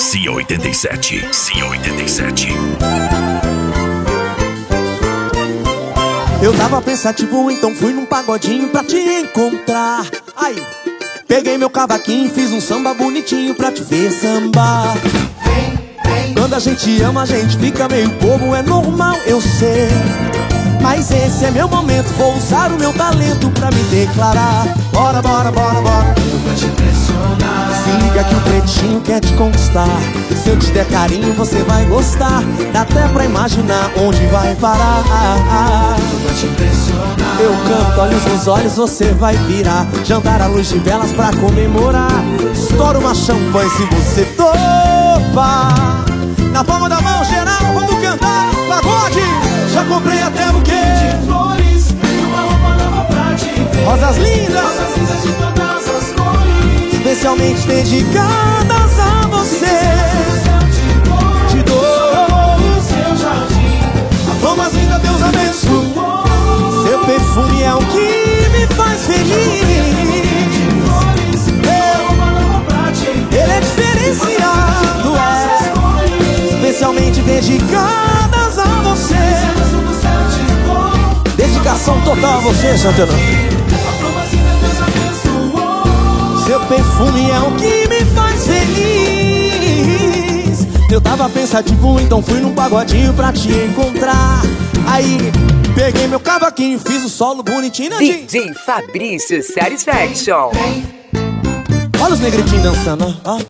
Cia 87. Cia 87. Eu tava pensativo, então fui num pagodinho pra te encontrar. Aí, peguei meu cavaquinho e fiz um samba bonitinho pra te ver sambar. Quando a gente ama, a gente fica meio bobo, é normal, eu sei. Mas esse é meu momento, vou usar o meu talento pra me declarar. Bora, bora, bora, bora. Eu vou te impressionar. Se liga que o pretinho quer te conquistar. Se eu te der carinho, você vai gostar. Dá até pra imaginar onde vai parar. Eu vou te impressionar. Eu canto, olhos nos olhos, você vai virar. Jantar à luz de velas pra comemorar. Estoura uma champanhe se você topa. Na palma da mão, geral, vamos cantar pagode. Já comprei até buquê De flores e uma roupa nova pra te ver. Rosas lindas, Rosas lindas de todas as cores, especialmente dedicadas a você. Te dou no seu jardim. flores lindas, Deus abençoe. Seu perfume é o que me faz feliz. Flores e uma roupa nova pra te ver. Ele é diferenciado, especialmente dedicadas a você. Dedicação total a você, Santana. Seu perfume é o que me faz feliz. Eu tava pensativo, então fui num pagodinho pra te encontrar. Aí, peguei meu cavaquinho, fiz o solo bonitinho, né, DJ Fabrício Satisfaction. Olha os negritinhos dançando, ó.